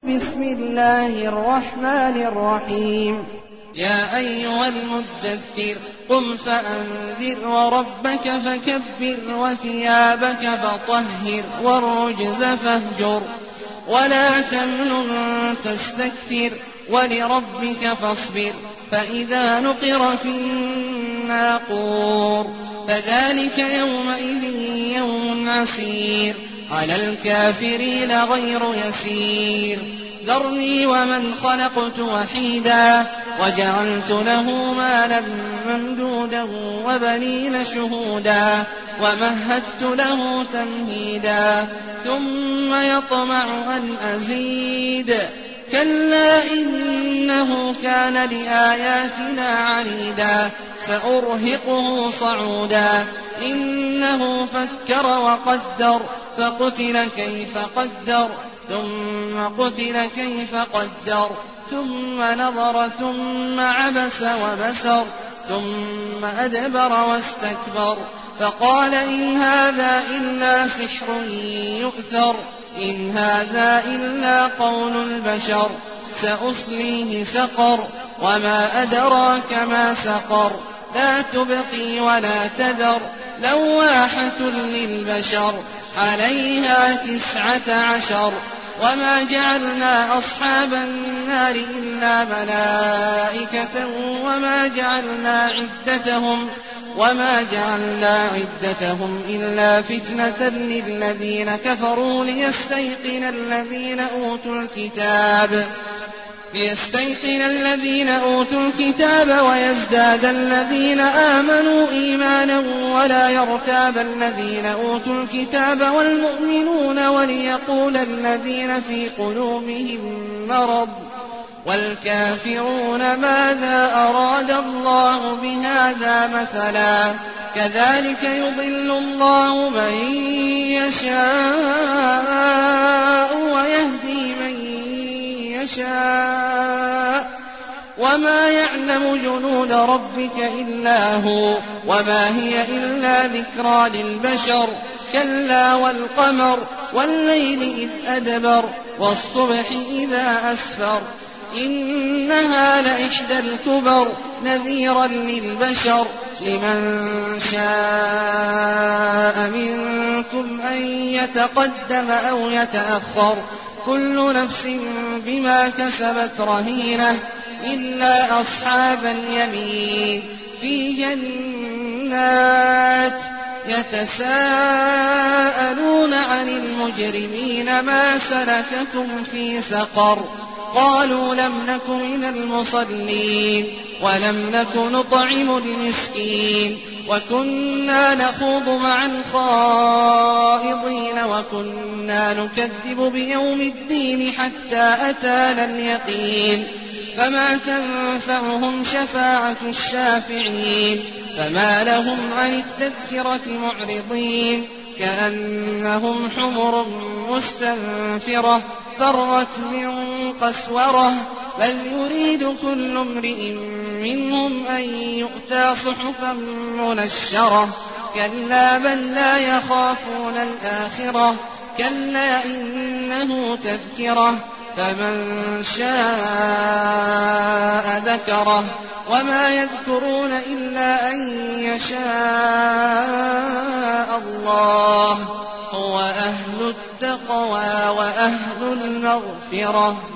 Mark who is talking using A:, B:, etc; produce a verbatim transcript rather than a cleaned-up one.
A: بسم الله الرحمن الرحيم يا أيها المدثر قم فأنذر وربك فكبر وثيابك فطهر والرجز فاهجر ولا تمنن تستكثر ولربك فاصبر فإذا نقر في الناقور فذلك يومئذ يوم عسير على الكافرين غير يسير ذرني ومن خلقت وحيدا وجعلت له مالا ممدودا وبنين شهودا ومهدت له تمهيدا ثم يطمع أن أزيد كلا إنه كان لآياتنا عنيدا سأرهقه صعودا إنه فكر وقدر فقتل كيف قدر ثم قتل كيف قدر ثم نظر ثم عبس وبسر ثم أدبر واستكبر فقال إن هذا إلا سحر يؤثر إن هذا إلا قول البشر سأصليه سقر وما أدراك ما سقر لا تبقي ولا تذر لواحة للبشر عليها تسعة عشر وما جعلنا أصحاب النار إلا ملائكة وما جعلنا عدتهم وما جعلنا عدتهم إلا فتنة للذين كفروا ليستيقن الذين أوتوا الكتاب ليستيقن الذين أوتوا الكتاب ويزداد الذين آمنوا إيمانا ولا يرتاب الذين أوتوا الكتاب والمؤمنون وليقول الذين في قلوبهم مرض والكافرون ماذا أراد الله بهذا مثلا كذلك يضل الله من يشاء ويهدي من يشاء وما يعلم جنود ربك إلا هو وما هي إلا ذكرى للبشر كلا والقمر والليل إذ أدبر والصبح إذا أسفر إنها لإحدى الكبر نذيرا للبشر لمن شاء منكم أن يتقدم أو يتأخر كل نفس بما كسبت رهينة إلا أصحاب اليمين في جنات يتساءلون عن المجرمين ما سلككم في سقر قالوا لم نك من المصلين ولم نك نطعم المسكين وكنا نخوض مع الخائضين وكنا نكذب بيوم الدين حتى أتانا اليقين فما تنفعهم شفاعة الشافعين فما لهم عن التذكرة معرضين كأنهم حمر مستنفرة فرت من قسورة بل يريد كل امرئ منهم أن يؤتى صحفا منشرة كلا بل لا يخافون الآخرة كلا إنه تذكرة فمن شاء ذكره وما يذكرون إلا أن يشاء الله هو أهل التقوى وأهل المغفرة